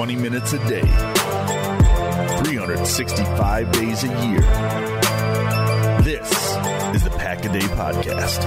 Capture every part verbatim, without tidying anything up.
twenty minutes a day, three hundred sixty-five days a year. This is the Pack-A-Day Podcast.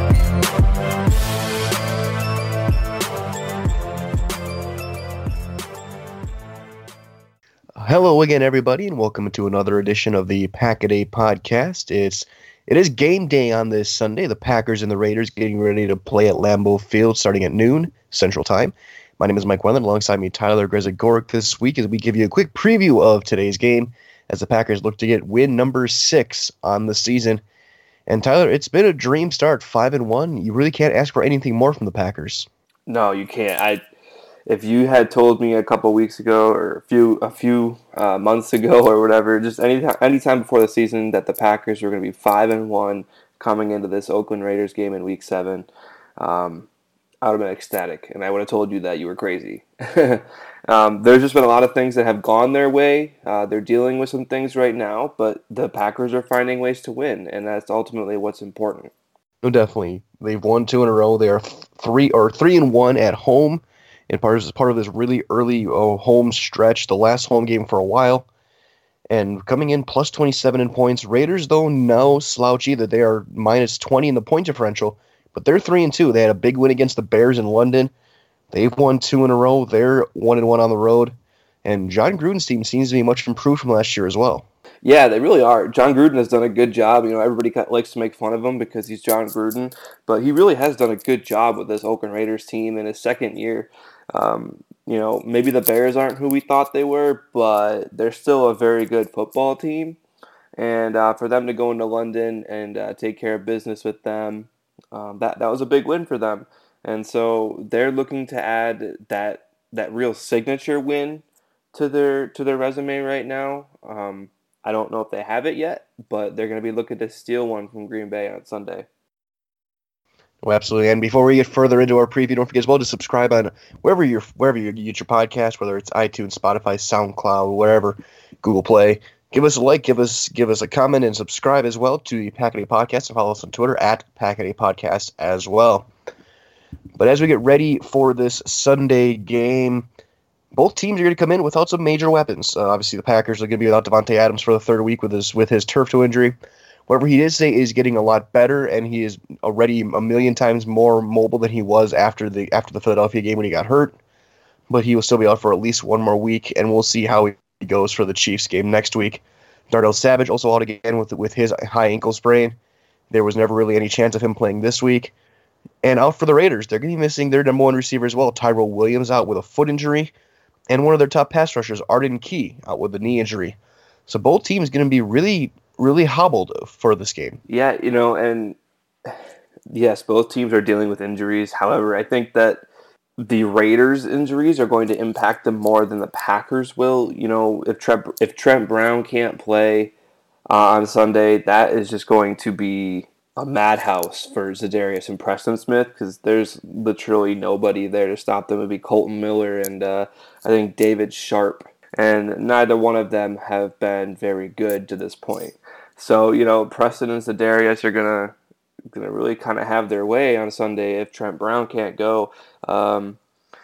Hello again, everybody, and welcome to another edition of the Pack-A-Day Podcast. It's it is game day on this Sunday. The Packers and the Raiders getting ready to play at Lambeau Field starting at noon Central Time. My name is Mike Wendland. Alongside me, Tyler Grezagoric this week as we give you a quick preview of today's game as the Packers look to get win number six on the season. And Tyler, it's been a dream start, five and one. You really can't ask for anything more from the Packers. No, you can't. I. If you had told me a couple weeks ago or a few a few uh, months ago or whatever, just any any time before the season that the Packers were going to be five and one coming into this Oakland Raiders game in Week Seven, um, I would have been ecstatic, and I would have told you that you were crazy. um, there's just been a lot of things that have gone their way. Uh, they're dealing with some things right now, but the Packers are finding ways to win, and that's ultimately what's important. No, definitely, they've won two in a row. They are three or three and one at home. And part of, part of this really early oh, home stretch, the last home game for a while. And coming in plus twenty-seven in points. Raiders, though, no slouch either. They are minus twenty in the point differential. But they're three and two. They had a big win against the Bears in London. They've won two in a row. They're one and one on the road. And John Gruden's team seems to be much improved from last year as well. Yeah, they really are. John Gruden has done a good job. You know, everybody likes to make fun of him because he's John Gruden. But he really has done a good job with this Oakland Raiders team in his second year. Um, you know, maybe the Bears aren't who we thought they were, but they're still a very good football team. And uh, for them to go into London and uh, take care of business with them, um, that that was a big win for them. And so they're looking to add that that real signature win to their to their resume right now. Um, I don't know if they have it yet, but they're going to be looking to steal one from Green Bay on Sunday. Oh, absolutely. And before we get further into our preview, don't forget as well to subscribe on wherever you're wherever you get your podcast, whether it's iTunes, Spotify, SoundCloud, wherever, Google Play. Give us a like, give us give us a comment, and subscribe as well to the Pack-A-Day Podcast, and follow us on Twitter at Pack-A-Day Podcast as well. But as we get ready for this Sunday game, both teams are going to come in without some major weapons. Uh, obviously, the Packers are going to be without Davante Adams for the third week with his with his turf toe injury. Whatever he did say is getting a lot better, and he is already a million times more mobile than he was after the after the Philadelphia game when he got hurt. But he will still be out for at least one more week, and we'll see how he goes for the Chiefs game next week. Darnell Savage also out again with with his high ankle sprain. There was never really any chance of him playing this week. And out for the Raiders, they're going to be missing their number one receiver as well, Tyrell Williams, out with a foot injury, and one of their top pass rushers, Arden Key, out with a knee injury. So both teams going to be really, really hobbled for this game. Yeah, you know, and yes, both teams are dealing with injuries. However, I think that the Raiders' injuries are going to impact them more than the Packers will. You know, if Trent, if Trent Brown can't play uh, on Sunday, that is just going to be a madhouse for Za'Darius and Preston Smith because there's literally nobody there to stop them. It would be Colton Miller and uh, I think David Sharp. And neither one of them have been very good to this point. So, you know, Preston and Za'Darius are going to gonna really kind of have their way on Sunday if Trent Brown can't go. Um,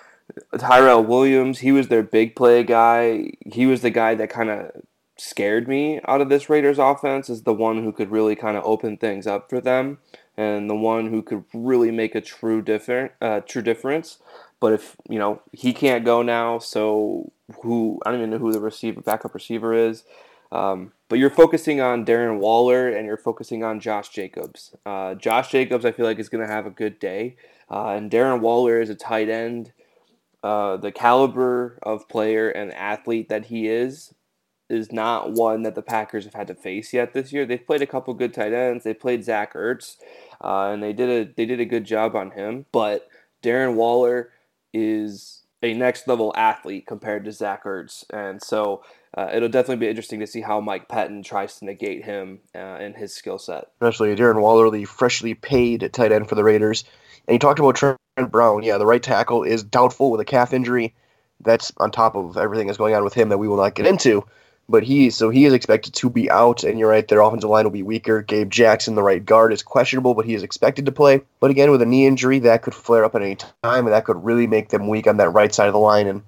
Tyrell Williams, he was their big play guy. He was the guy that kind of scared me out of this Raiders offense, is the one who could really kind of open things up for them and the one who could really make a true different uh, true difference. But if, you know, he can't go now, so who, I don't even know who the receiver, backup receiver is. Um, but you're focusing on Darren Waller and you're focusing on Josh Jacobs. Uh, Josh Jacobs, I feel like, is going to have a good day. Uh, and Darren Waller is a tight end. Uh, the caliber of player and athlete that he is, is not one that the Packers have had to face yet this year. They've played a couple good tight ends. They played Zach Ertz, uh, and they did a they did a good job on him. But Darren Waller is a next-level athlete compared to Zach Ertz. And so uh, it'll definitely be interesting to see how Mike Pettin tries to negate him uh, and his skill set. Especially Darren Waller, the freshly paid tight end for the Raiders. And you talked about Trent Brown. Yeah, the right tackle is doubtful with a calf injury. That's on top of everything that's going on with him that we will not get into. But he, so he is expected to be out, and you're right, their offensive line will be weaker. Gabe Jackson, the right guard, is questionable, but he is expected to play. But again, with a knee injury, that could flare up at any time, and that could really make them weak on that right side of the line. And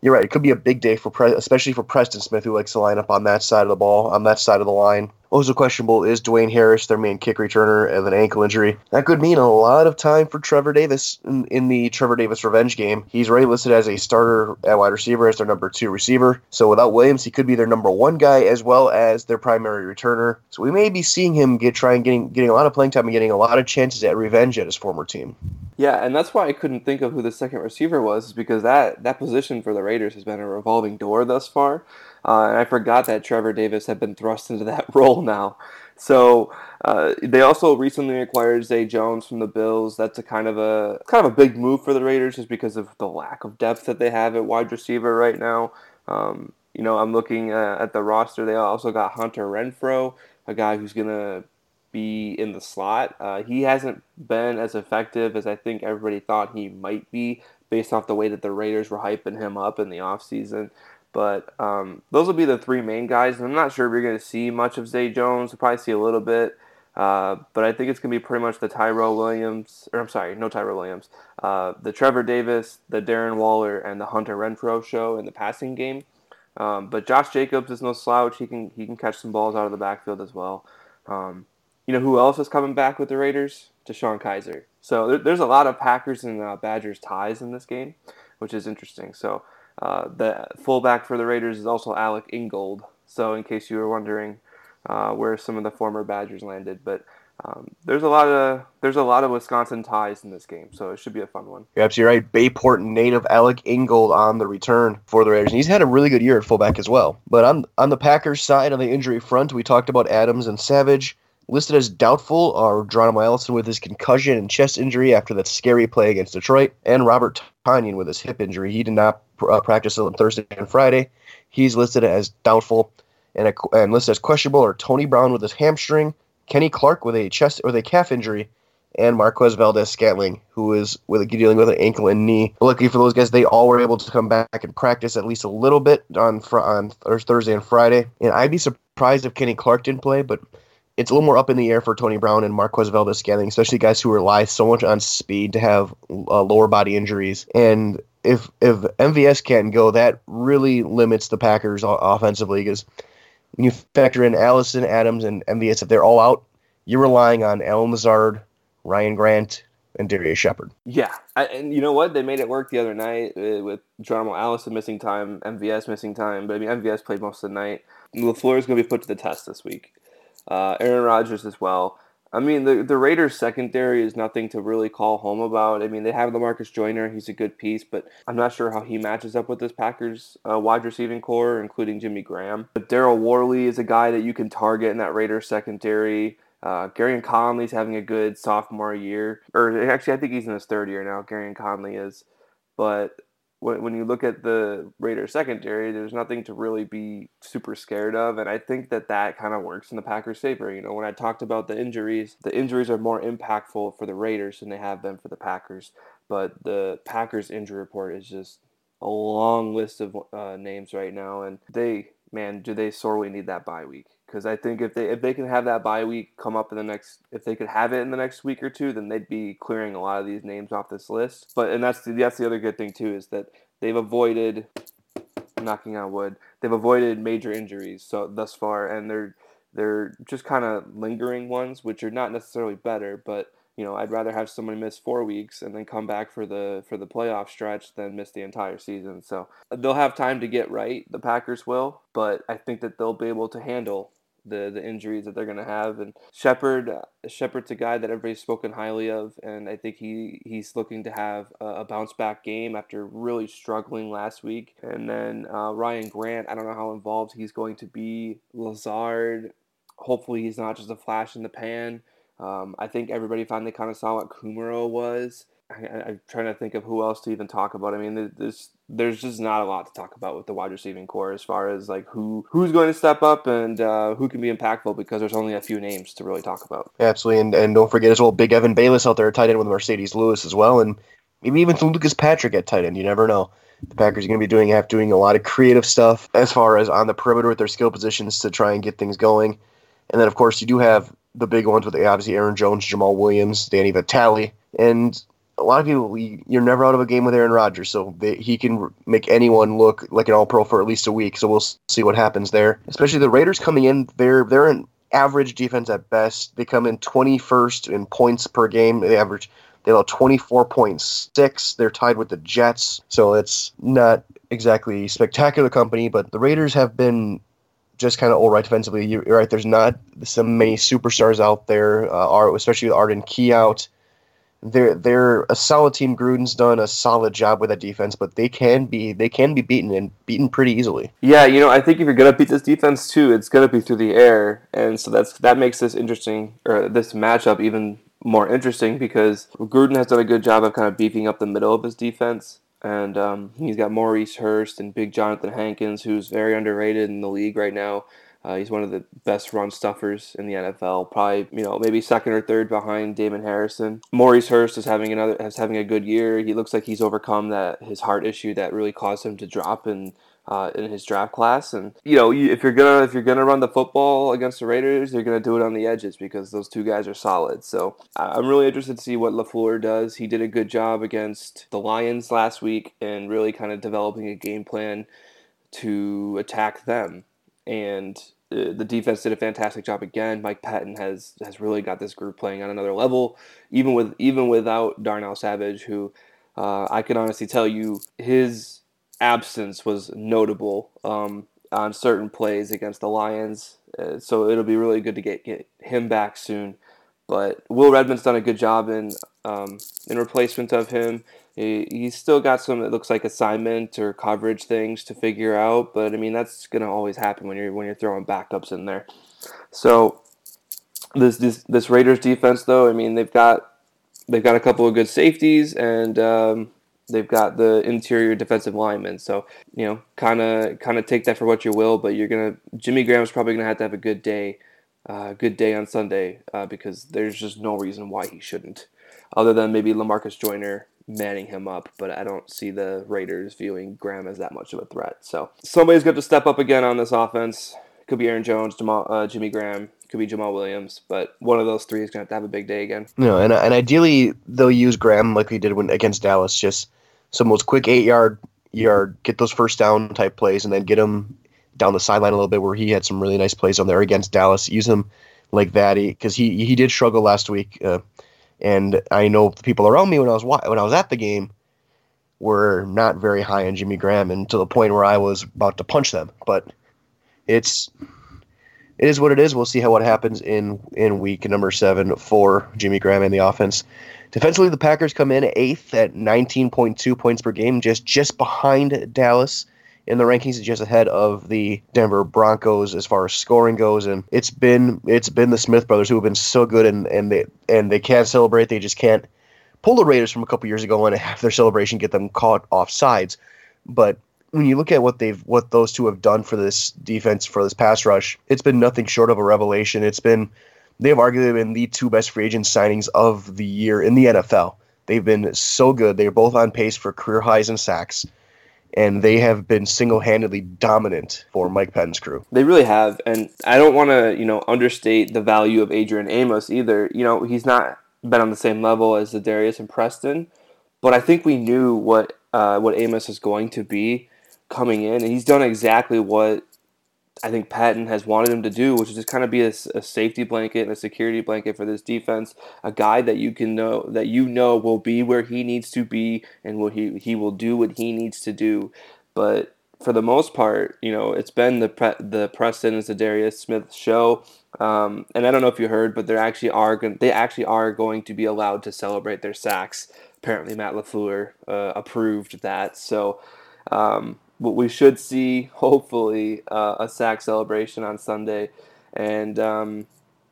you're right. It could be a big day for Pre- especially for Preston Smith, who likes to line up on that side of the ball, on that side of the line. Also questionable is Dwayne Harris, their main kick returner, and an ankle injury. That could mean a lot of time for Trevor Davis in, in the Trevor Davis revenge game. He's already listed as a starter at wide receiver, as their number two receiver. So without Williams, he could be their number one guy as well as their primary returner. So we may be seeing him get try and getting getting a lot of playing time and getting a lot of chances at revenge at his former team. Yeah, and that's why I couldn't think of who the second receiver was, because that, that position for the Raiders has been a revolving door thus far. Uh, and I forgot that Trevor Davis had been thrust into that role now. So uh, they also recently acquired Zay Jones from the Bills. That's a kind of a kind of a big move for the Raiders, just because of the lack of depth that they have at wide receiver right now. Um, you know, I'm looking uh, at the roster. They also got Hunter Renfrow, a guy who's gonna be in the slot. Uh, he hasn't been as effective as I think everybody thought he might be, based off the way that the Raiders were hyping him up in the offseason. But um, those will be the three main guys. And I'm not sure if you're going to see much of Zay Jones. We'll probably see a little bit. Uh, but I think it's going to be pretty much the Tyrell Williams, or I'm sorry, no Tyrell Williams, uh, the Trevor Davis, the Darren Waller, and the Hunter Renfrow show in the passing game. Um, but Josh Jacobs is no slouch. He can he can catch some balls out of the backfield as well. Um, you know who else is coming back with the Raiders? DeShone Kizer. So there, there's a lot of Packers and uh, Badgers ties in this game, which is interesting. So Uh, the fullback for the Raiders is also Alec Ingold. So in case you were wondering uh, where some of the former Badgers landed, but um, there's a lot of there's a lot of Wisconsin ties in this game, so it should be a fun one. You're absolutely right. Bayport native Alec Ingold on the return for the Raiders, and he's had a really good year at fullback as well. But on on the Packers side, on the injury front, we talked about Adams and Savage. Listed as doubtful are Geronimo Allison with his concussion and chest injury after that scary play against Detroit, and Robert Tonyan with his hip injury. He did not uh, practice on Thursday and Friday. He's listed as doubtful, and, a, and listed as questionable are Tony Brown with his hamstring, Kenny Clark with a chest or a calf injury, and Marquez Valdez-Scantling, who is with dealing with an ankle and knee. Luckily for those guys, they all were able to come back and practice at least a little bit on on Thursday and Friday. And I'd be surprised if Kenny Clark didn't play, but it's a little more up in the air for Tony Brown and Marquez Valdez-Scantling, especially guys who rely so much on speed to have uh, lower body injuries. And if if M V S can't go, that really limits the Packers offensively, because when you factor in Allison, Adams, and M V S, if they're all out, you're relying on Allen Lazard, Ryan Grant, and Darius Shepard. Yeah, I, and you know what? They made it work the other night uh, with Geronimo Allison missing time, M V S missing time, but I mean, M V S played most of the night. LaFleur is going to be put to the test this week. Uh, Aaron Rodgers as well. I mean, the the Raiders' secondary is nothing to really call home about. I mean, they have LaMarcus Joyner. He's a good piece, but I'm not sure how he matches up with this Packers uh, wide receiving core, including Jimmy Graham. But Daryl Worley is a guy that you can target in that Raiders' secondary. Uh, Garyon Conley's having a good sophomore year. Or actually, I think he's in his third year now, Garyon Conley is. But when you look at the Raiders secondary, there's nothing to really be super scared of, and I think that that kind of works in the Packers' favor. You know, when I talked about the injuries, the injuries are more impactful for the Raiders than they have been for the Packers, but the Packers' injury report is just a long list of uh, names right now, and they, man, do they sorely need that bye week. Because I think if they if they can have that bye week come up in the next, if they could have it in the next week or two, then they'd be clearing a lot of these names off this list. But and that's the, that's the other good thing too, is that they've avoided, knocking on wood, they've avoided major injuries so thus far, and they're they're just kind of lingering ones, which are not necessarily better, but you know, I'd rather have somebody miss four weeks and then come back for the for the playoff stretch than miss the entire season. So they'll have time to get right, the Packers will, but I think that they'll be able to handle the the injuries that they're going to have. And Shepard, uh, Shepard's a guy that everybody's spoken highly of, and I think he, he's looking to have a, a bounce-back game after really struggling last week. And then uh, Ryan Grant, I don't know how involved he's going to be. Lazard, hopefully he's not just a flash in the pan. Um, I think everybody finally kind of saw what Kumaro was. I, I'm trying to think of who else to even talk about. I mean, there's there's just not a lot to talk about with the wide receiving core as far as like who who's going to step up and uh, who can be impactful, because there's only a few names to really talk about. Absolutely, and and don't forget as well, Big Evan Bayless out there at tight end with Mercedes Lewis as well, and maybe even Lucas Patrick at tight end. You never know. The Packers are going to be doing have doing a lot of creative stuff as far as on the perimeter with their skill positions to try and get things going, and then of course you do have the big ones with obviously Aaron Jones, Jamal Williams, Danny Vitale, and a lot of people, you're never out of a game with Aaron Rodgers, so they, he can make anyone look like an all-pro for at least a week. So we'll see what happens there. Especially the Raiders coming in, they're they're an average defense at best. They come in twenty-first in points per game. They average they allow twenty-four point six. They're tied with the Jets, so it's not exactly spectacular company. But the Raiders have been just kind of all right defensively. You're right. There's not so many superstars out there, uh, especially with Arden Key out. They're they're a solid team. Gruden's done a solid job with that defense, but they can be they can be beaten and beaten pretty easily. Yeah, you know, I think if you're gonna beat this defense too, it's gonna be through the air, and so that's that makes this interesting or this matchup even more interesting because Gruden has done a good job of kind of beefing up the middle of his defense, and um, he's got Maurice Hurst and Big Jonathan Hankins, who's very underrated in the league right now. Uh, he's one of the best run stuffers in the N F L. Probably, you know, maybe second or third behind Damon Harrison. Maurice Hurst is having another is having a good year. He looks like he's overcome that his heart issue that really caused him to drop in uh, in his draft class. And you know, if you're gonna if you're gonna run the football against the Raiders, you're gonna do it on the edges because those two guys are solid. So I'm really interested to see what LaFleur does. He did a good job against the Lions last week and really kind of developing a game plan to attack them. And the defense did a fantastic job again. Mike Patton has has really got this group playing on another level, even with even without Darnell Savage, who uh, I can honestly tell you his absence was notable um, on certain plays against the Lions. Uh, so it'll be really good to get, get him back soon. But Will Redmond's done a good job in um, in replacement of him. He, he's still got some, it looks like, assignment or coverage things to figure out. But I mean, that's gonna always happen when you're when you're throwing backups in there. So this this this Raiders defense, though, I mean, they've got they've got a couple of good safeties and um, they've got the interior defensive linemen. So you know, kind of kind of take that for what you will. But you're gonna Jimmy Graham's probably gonna have to have a good day. Uh, good day on Sunday uh, because there's just no reason why he shouldn't, other than maybe LaMarcus Joyner manning him up, but I don't see the Raiders viewing Graham as that much of a threat. So somebody's got to step up again on this offense. Could be Aaron Jones, Jamal, uh, Jimmy Graham, could be Jamal Williams, but one of those three is going to have to have a big day again. You know, and and ideally they'll use Graham like we did when against Dallas, just some of those quick eight yard yard get those first down type plays, and then get him down the sideline a little bit where he had some really nice plays on there against Dallas. Use him like that because he, he he did struggle last week, uh, and I know the people around me when I was when I was at the game were not very high on Jimmy Graham, and to the point where I was about to punch them. But it's it is what it is. We'll see how what happens in in week number seven for Jimmy Graham and the offense. Defensively, the Packers come in eighth at nineteen point two points per game, just just behind Dallas. In the rankings, just ahead of the Denver Broncos as far as scoring goes, and it's been it's been the Smith brothers who have been so good, and, and they and they can't celebrate. They just can't pull the Raiders from a couple years ago and have their celebration get them caught off sides. But when you look at what they've what those two have done for this defense, for this pass rush, it's been nothing short of a revelation. It's been they've arguably been the two best free agent signings of the year in the N F L. They've been so good. They're both on pace for career highs in sacks. And they have been single-handedly dominant for Mike Patton's crew. They really have, and I don't want to, you know, understate the value of Adrian Amos either. You know, he's not been on the same level as Zadarius and Preston, but I think we knew what uh, what Amos is going to be coming in, and he's done exactly what I think Patton has wanted him to do, which is just kind of be a, a safety blanket and a security blanket for this defense, a guy that you can know that you know will be where he needs to be and what he he will do what he needs to do. But for the most part, you know, it's been the pre, the Preston and Zadarius Smith show. Um, and I don't know if you heard, but they actually are going they actually are going to be allowed to celebrate their sacks. Apparently, Matt LaFleur uh, approved that. So. Um, But we should see, hopefully, uh, a sack celebration on Sunday. And, um,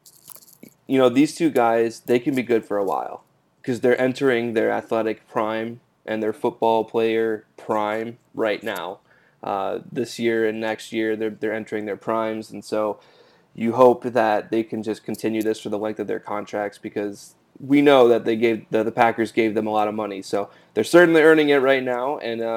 you know, these two guys, they can be good for a while because they're entering their athletic prime and their football player prime right now. Uh, this year and next year, they're, they're entering their primes. And so you hope that they can just continue this for the length of their contracts because we know that they gave the, the Packers gave them a lot of money. So they're certainly earning it right now. And, um,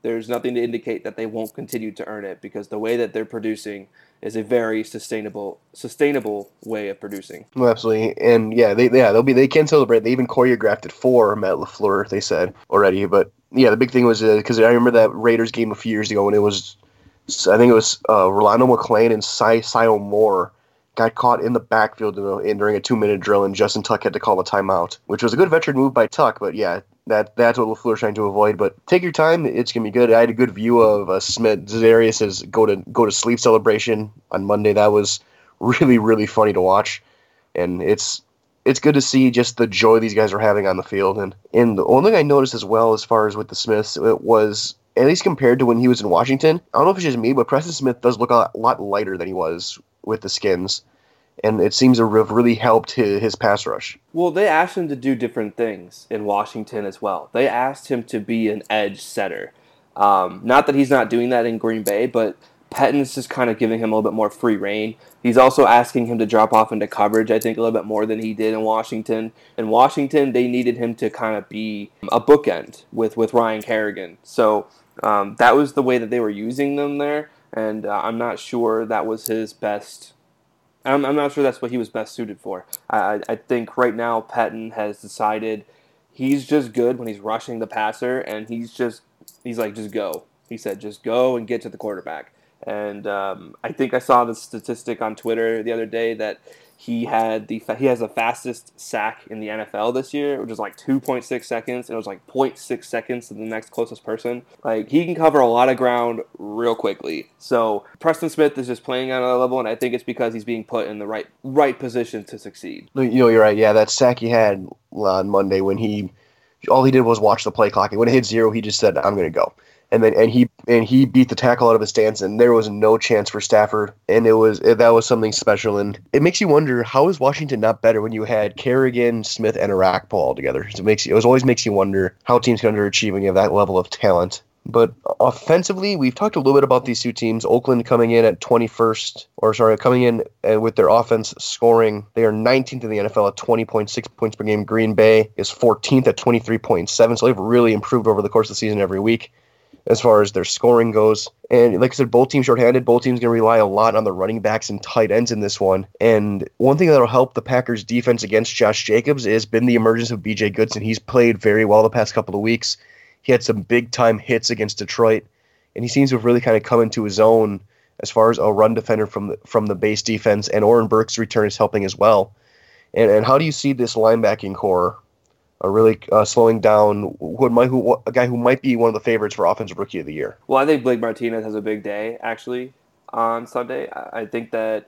there's nothing to indicate that they won't continue to earn it because the way that they're producing is a very sustainable sustainable way of producing. Well, absolutely, and yeah, they yeah they'll be they can celebrate. They even choreographed it for Matt LaFleur. They said already, but yeah, the big thing was because uh, I remember that Raiders game a few years ago when it was, I think it was uh, Rolando McClain and Cy Sio Moore got caught in the backfield in, a, in during a two minute drill, and Justin Tuck had to call a timeout, which was a good veteran move by Tuck. But yeah, that that's what LaFleur's trying to avoid. But take your time; it's gonna be good. I had a good view of uh, Smith Zarius's go to go to sleep celebration on Monday. That was really really funny to watch, and it's it's good to see just the joy these guys are having on the field. And and the only thing I noticed as well, as far as with the Smiths, it was at least compared to when he was in Washington. I don't know if it's just me, but Preston Smith does look a lot, lot lighter than he was with the Skins. And it seems to have really helped his, his pass rush. Well, they asked him to do different things in Washington as well. They asked him to be an edge setter. Um, not that he's not doing that in Green Bay, but Pettine's just kind of giving him a little bit more free reign. He's also asking him to drop off into coverage, I think, a little bit more than he did in Washington. In Washington, they needed him to kind of be a bookend with, with Ryan Kerrigan. So um, that was the way that they were using them there, and uh, I'm not sure that was his best... I'm, I'm not sure that's what he was best suited for. I, I think right now Pettine has decided he's just good when he's rushing the passer, and he's just he's like, just go. He said, just go and get to the quarterback. And um, I think I saw the statistic on Twitter the other day that he had the he has the fastest sack in the N F L this year, which is like two point six seconds. And it was like zero point six seconds to the next closest person. Like, he can cover a lot of ground real quickly. So Preston Smith is just playing at a level, and I think it's because he's being put in the right right position to succeed. You know, you're right. Yeah, that sack he had on Monday when he all he did was watch the play clock. And when it hit zero, he just said, "I'm going to go." And then and he and he beat the tackle out of his stance, and there was no chance for Stafford. And it was it, that was something special. And it makes you wonder, how is Washington not better when you had Kerrigan, Smith, and Arakpo all together? So it makes you, it always makes you wonder how teams can underachieve when you have that level of talent. But offensively, we've talked a little bit about these two teams. Oakland coming in at twenty-first, or sorry, coming in with their offense scoring. They are nineteenth in the N F L at twenty point six points per game. Green Bay is fourteenth at twenty-three point seven. So they've really improved over the course of the season every week as far as their scoring goes. And like I said, both teams shorthanded. Both teams going to rely a lot on the running backs and tight ends in this one. And one thing that will help the Packers' defense against Josh Jacobs has been the emergence of B J Goodson. He's played very well the past couple of weeks. He had some big-time hits against Detroit, and he seems to have really kind of come into his own as far as a run defender from the, from the base defense, and Oren Burks' return is helping as well. And and how do you see this linebacking core Uh, really uh, slowing down who might, who, a guy who might be one of the favorites for Offensive Rookie of the Year? Well, I think Blake Martinez has a big day, actually, on Sunday. I think that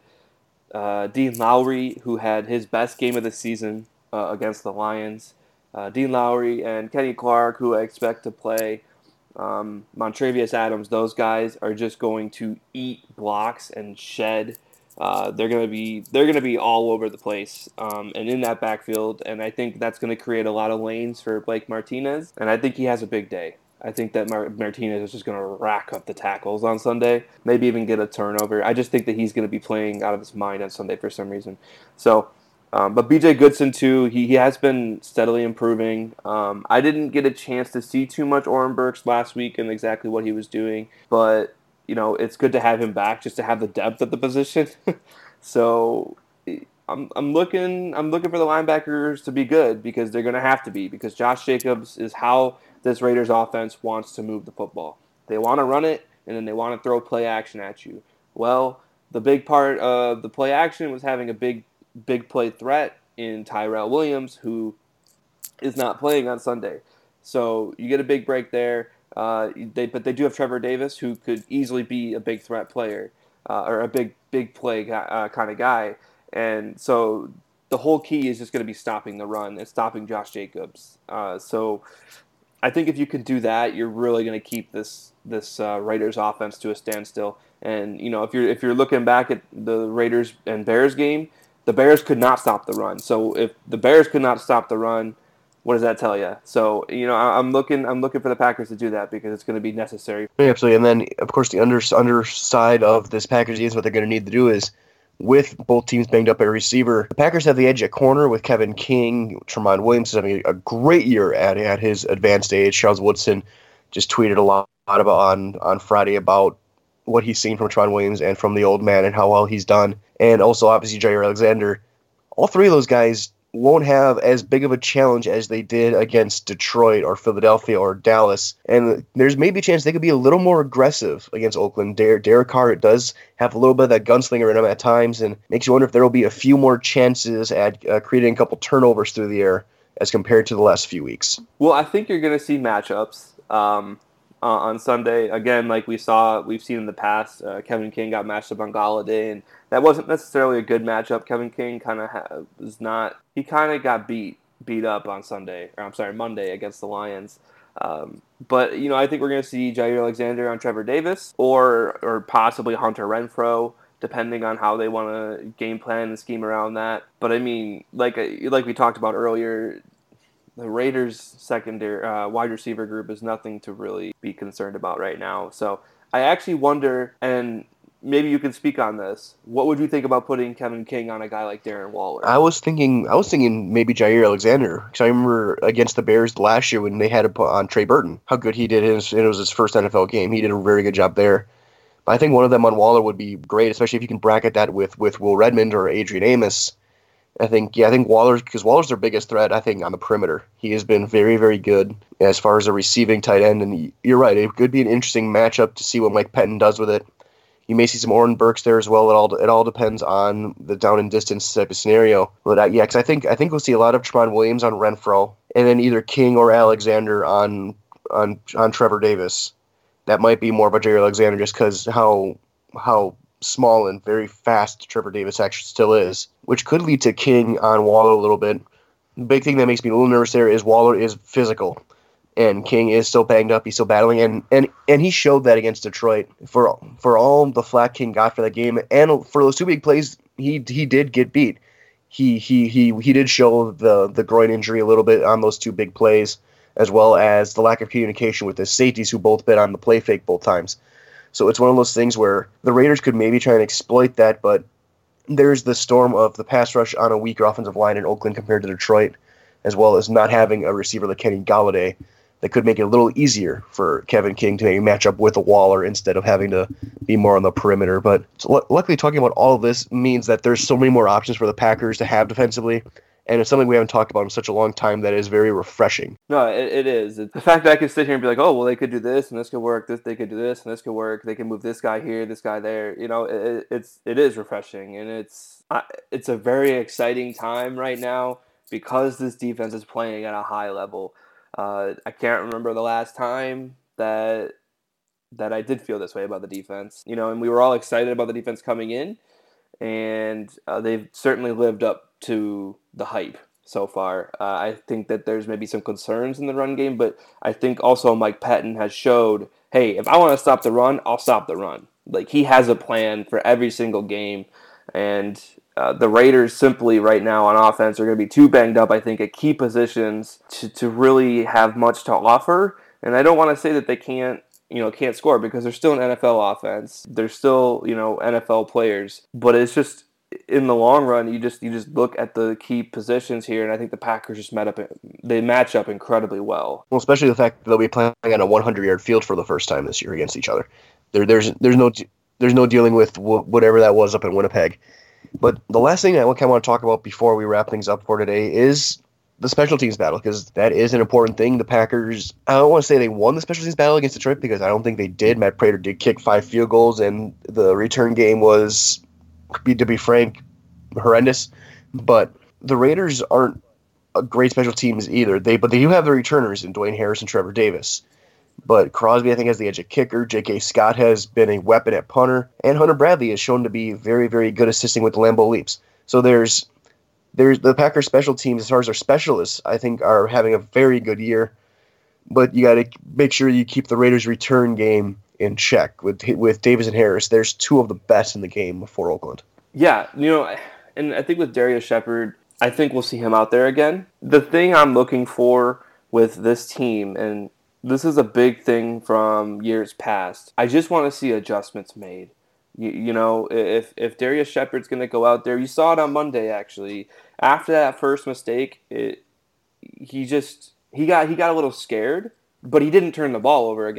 uh, Dean Lowry, who had his best game of the season uh, against the Lions, uh, Dean Lowry and Kenny Clark, who I expect to play, um, Montravius Adams, those guys are just going to eat blocks and shed. Uh, they're gonna be they're gonna be all over the place um, and in that backfield, and I think that's gonna create a lot of lanes for Blake Martinez, and I think he has a big day. I think that Mar- Martinez is just gonna rack up the tackles on Sunday, maybe even get a turnover. I just think that he's gonna be playing out of his mind on Sunday for some reason. So, um, but B J Goodson too, he he has been steadily improving. Um, I didn't get a chance to see too much Oren Burks last week and exactly what he was doing, but you know, it's good to have him back just to have the depth at the position. So I'm I'm looking I'm looking for the linebackers to be good because they're going to have to be, because Josh Jacobs is how this Raiders offense wants to move the football. They want to run it, and then they want to throw play action at you. Well, the big part of the play action was having a big big play threat in Tyrell Williams, who is not playing on Sunday. So you get a big break there. Uh, they, but they do have Trevor Davis, who could easily be a big threat player uh, or a big big play uh, kind of guy. And so the whole key is just going to be stopping the run and stopping Josh Jacobs. Uh, so I think if you can do that, you're really going to keep this this uh, Raiders offense to a standstill. And you know, if you're if you're looking back at the Raiders and Bears game, the Bears could not stop the run. So if the Bears could not stop the run, what does that tell you? So, you know, I'm looking I'm looking for the Packers to do that because it's going to be necessary. Yeah, absolutely. And then, of course, the under, underside of this Packers is what they're going to need to do is, with both teams banged up at receiver, the Packers have the edge at corner with Kevin King. Tramon Williams is having a great year at, at his advanced age. Charles Woodson just tweeted a lot about on, on Friday about what he's seen from Tron Williams and from the old man and how well he's done. And also, obviously, Jair Alexander. All three of those guys won't have as big of a challenge as they did against Detroit or Philadelphia or Dallas. And there's maybe a chance they could be a little more aggressive against Oakland. Der- Derek Carr does have a little bit of that gunslinger in him at times, and makes you wonder if there will be a few more chances at uh, creating a couple turnovers through the air as compared to the last few weeks. Well, I think you're going to see matchups um, uh, on Sunday. Again, like we saw, we've seen in the past, uh, Kevin King got matched up on Golladay, and that wasn't necessarily a good matchup. Kevin King kind of ha- was not. He kind of got beat beat up on Sunday, or I'm sorry, Monday against the Lions. Um, but you know, I think we're going to see Jair Alexander on Trevor Davis, or or possibly Hunter Renfrow, depending on how they want to game plan and scheme around that. But I mean, like like we talked about earlier, the Raiders' secondary uh, wide receiver group is nothing to really be concerned about right now. So I actually wonder, and maybe you can speak on this, what would you think about putting Kevin King on a guy like Darren Waller? I was thinking, I was thinking maybe Jair Alexander, because I remember against the Bears last year when they had to put on Trey Burton, how good he did. In his, it was his first N F L game. He did a very good job there. But I think one of them on Waller would be great, especially if you can bracket that with, with Will Redmond or Adrian Amos. I think, yeah, I think Waller's, because Waller's their biggest threat, I think, on the perimeter. He has been very, very good as far as a receiving tight end, and you're right, it could be an interesting matchup to see what Mike Pettin does with it. You may see some Oren Burks there as well. It all it all depends on the down and distance type of scenario. But uh, yeah, because I think I think we'll see a lot of Tron Williams on Renfrow, and then either King or Alexander on on on Trevor Davis. That might be more of a Jair Alexander just because how how small and very fast Trevor Davis actually still is, which could lead to King on Waller a little bit. The big thing that makes me a little nervous there is Waller is physical. And King is still banged up. He's still battling, and, and, and he showed that against Detroit for for all the flack King got for that game, and for those two big plays, he he did get beat. He he he he did show the the groin injury a little bit on those two big plays, as well as the lack of communication with his safeties, who both bit on the play fake both times. So it's one of those things where the Raiders could maybe try and exploit that, but there's the storm of the pass rush on a weaker offensive line in Oakland compared to Detroit, as well as not having a receiver like Kenny Golladay. That could make it a little easier for Kevin King to maybe match up with a Waller instead of having to be more on the perimeter. But so, luckily, talking about all of this means that there's so many more options for the Packers to have defensively, and it's something we haven't talked about in such a long time that is very refreshing. No, it, it is. The fact that I can sit here and be like, oh, well, they could do this, and this could work, this they could do this, and this could work, they can move this guy here, this guy there, you know, it, it's, it is refreshing, and it's it's a very exciting time right now because this defense is playing at a high level. Uh, I can't remember the last time that that I did feel this way about the defense. You know, and we were all excited about the defense coming in, and uh, they've certainly lived up to the hype so far. Uh, I think that there's maybe some concerns in the run game, but I think also Mike Pettin has showed, hey, if I want to stop the run, I'll stop the run. Like, he has a plan for every single game, and Uh, the Raiders simply right now on offense are going to be too banged up, I think, at key positions to, to really have much to offer. And I don't want to say that they can't, you know, can't score because they're still an N F L offense. They're still, you know, N F L players. But it's just in the long run, you just you just look at the key positions here, and I think the Packers just met up. They match up incredibly well. Well, especially the fact that they'll be playing on a hundred-yard field for the first time this year against each other. There, there's there's no there's no dealing with whatever that was up in Winnipeg. But the last thing I kind of want to talk about before we wrap things up for today is the special teams battle, because that is an important thing. The Packers, I don't want to say they won the special teams battle against Detroit, because I don't think they did. Matt Prater did kick five field goals, and the return game was, to be frank, horrendous. But the Raiders aren't a great special teams either. They But they do have the returners in Dwayne Harris and Trevor Davis. But Crosby, I think, has the edge at kicker. J K. Scott has been a weapon at punter. And Hunter Bradley is shown to be very, very good assisting with the Lambeau leaps. So there's there's the Packers special teams, as far as their specialists, I think, are having a very good year. But you got to make sure you keep the Raiders' return game in check. With with Davis and Harris, there's two of the best in the game for Oakland. Yeah, you know, and I think with Darius Shepard, I think we'll see him out there again. The thing I'm looking for with this team, and this is a big thing from years past, I just want to see adjustments made. You, you know, if if Darius Shepard's going to go out there, you saw it on Monday actually. After that first mistake, it he just he got he got a little scared, but he didn't turn the ball over again.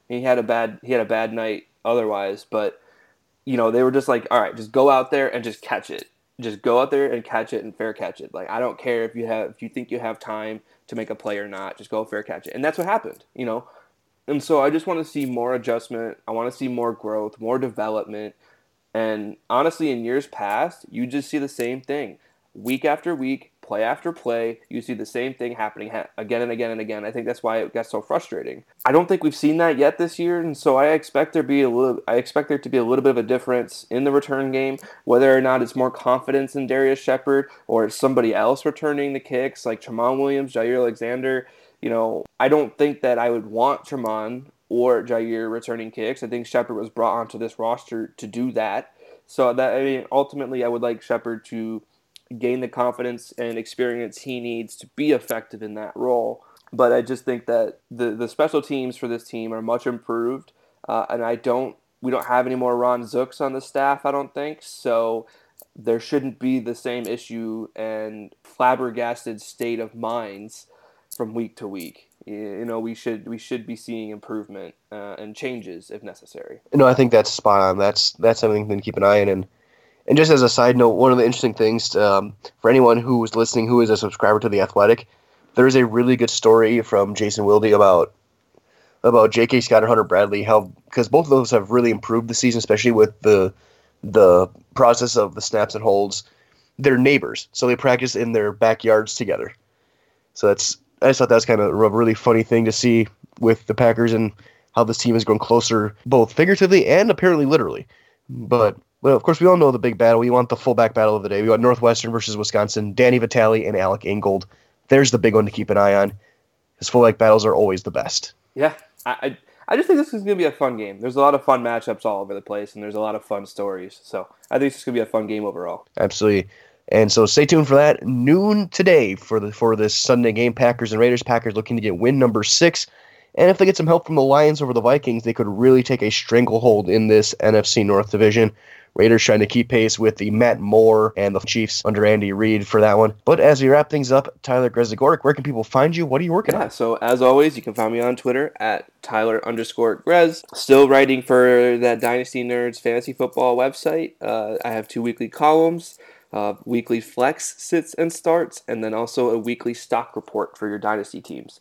He had a bad he had a bad night otherwise, but you know, they were just like, all right, just go out there and just catch it. Just go out there and catch it and fair catch it. Like, I don't care if you have if you think you have time to make a play or not. Just go fair catch it. And that's what happened, you know. And so I just want to see more adjustment. I want to see more growth, more development. And honestly, in years past, you just see the same thing. Week after week, play after play, you see the same thing happening ha- again and again and again. I think that's why it gets so frustrating. I don't think we've seen that yet this year, and so I expect there be a little. I expect there to be a little bit of a difference in the return game, whether or not it's more confidence in Darius Shepard or it's somebody else returning the kicks, like Tramon Williams, Jair Alexander. You know, I don't think that I would want Tramon or Jair returning kicks. I think Shepard was brought onto this roster to do that. So that I mean, ultimately, I would like Shepard to gain the confidence and experience he needs to be effective in that role. But I just think that the, the special teams for this team are much improved, uh, and I don't we don't have any more Ron Zooks on the staff, I don't think, so there shouldn't be the same issue and flabbergasted state of minds from week to week. You know, we should we should be seeing improvement uh, and changes if necessary. No, I think that's spot on. That's that's something to keep an eye on. And And just as a side note, one of the interesting things um, for anyone who is listening who is a subscriber to The Athletic, there is a really good story from Jason Wilde about about J K. Scott and Hunter Bradley, how because both of those have really improved this season, especially with the the process of the snaps and holds. They're neighbors, so they practice in their backyards together. So that's I just thought that was kind of a really funny thing to see with the Packers and how this team has grown closer, both figuratively and apparently literally. But well, of course, we all know the big battle. We want the fullback battle of the day. We got Northwestern versus Wisconsin, Danny Vitale and Alec Ingold. There's the big one to keep an eye on. His fullback battles are always the best. Yeah, I, I I just think this is going to be a fun game. There's a lot of fun matchups all over the place, and there's a lot of fun stories. So I think it's going to be a fun game overall. Absolutely. And so stay tuned for that. Noon today for the for this Sunday game, Packers and Raiders. Packers looking to get win number six. And if they get some help from the Lions over the Vikings, they could really take a stranglehold in this N F C North division. Raiders trying to keep pace with the Matt Moore and the Chiefs under Andy Reid for that one. But as we wrap things up, Tyler Grezagoric, where can people find you? What are you working yeah, on? So as always, you can find me on Twitter at Tyler underscore Grez. Still writing for that Dynasty Nerds fantasy football website. Uh, I have two weekly columns. Uh, weekly flex sits and starts, and then also a weekly stock report for your dynasty teams.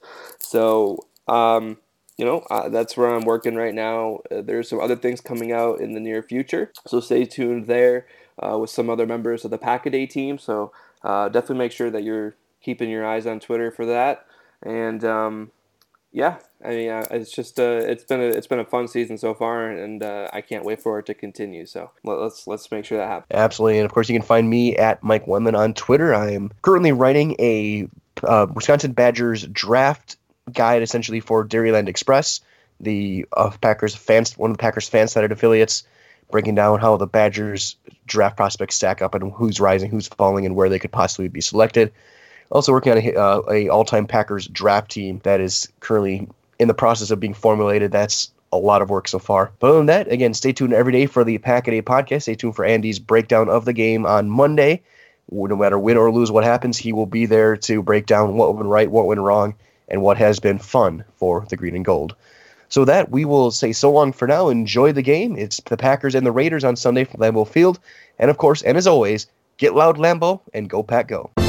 So, um, you know, uh, that's where I'm working right now. Uh, there's some other things coming out in the near future, so stay tuned there uh, with some other members of the Pack-A-Day team. So uh, definitely make sure that you're keeping your eyes on Twitter for that. And um, yeah, I mean, uh, it's just uh, it's been a it's been a fun season so far, and uh, I can't wait for it to continue. So let's let's make sure that happens. Absolutely, and of course you can find me at Mike Wendland on Twitter. I am currently writing a uh, Wisconsin Badgers draft guide, essentially for Dairyland Express, the uh, Packers fans, one of the Packers fan-sided affiliates, breaking down how the Badgers draft prospects stack up and who's rising, who's falling, and where they could possibly be selected. Also working on a, uh, a all-time Packers draft team that is currently in the process of being formulated. That's a lot of work so far. But other than that, again, stay tuned every day for the Pack-A-Day podcast. Stay tuned for Andy's breakdown of the game on Monday. No matter win or lose what happens, he will be there to break down what went right, what went wrong, and what has been fun for the green and gold. So that we will say so long for now. Enjoy the game. It's the Packers and the Raiders on Sunday from Lambeau Field. And of course, and as always, get loud, Lambeau, and go Pack Go.